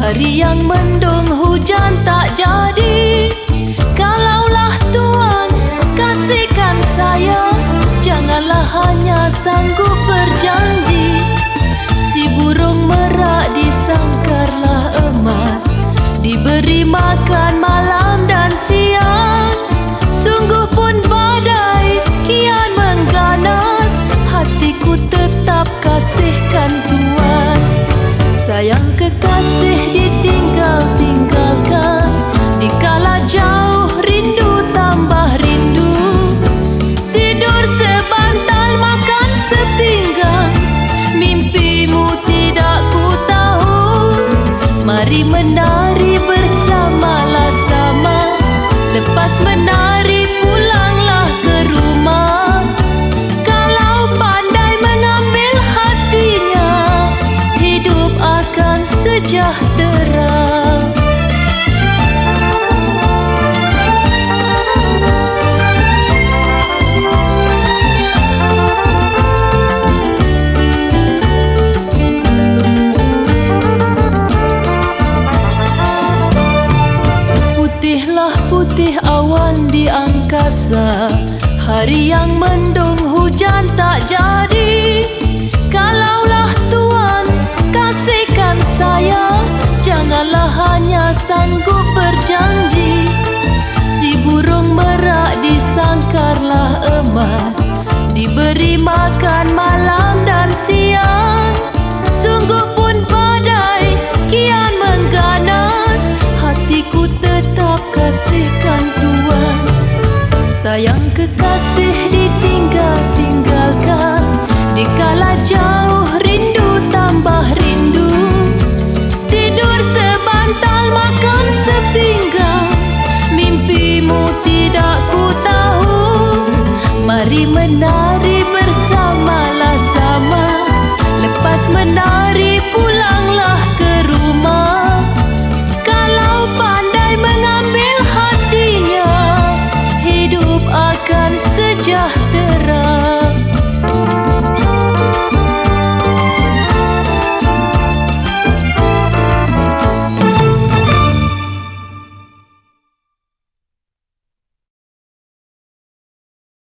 Hari yang mendung hujan tak jadi. Kalaulah Tuhan kasihkan saya, janganlah hanya sanggup berjanji. Si burung merak disangkarlah emas, diberi makan malam dan siang. Sungguh pun badai kian mengganas, hatiku tetap kasihkan Tuhan. Sayang kekasih ditinggal-tinggalkan, dikala jauh rindu tambah rindu. Tidur sebantal makan sepinggan, mimpimu tidak ku tahu. Mari menari bersamalah sama, lepas menari pulanglah ke rumah. Kalau pandai mengambil hatinya, hidup akan sejahtera. Putihlah putih awan di angkasa, hari yang mendung hujan tak jadi. Kalaulah Tuhan kasihkan saya, janganlah hanya sanggup berjanji. Si burung merak disangkarlah emas, diberi makan malam dan siang. Sungguh pun badai kian mengganas, hatiku tetap kasihkan Tuhan. Sayang kekasih ditinggal-tinggalkan, dikala jauh rindu tambah rindu. Tidur sebantal makan sepinggan, mimpimu tidak ku tahu. Mari menari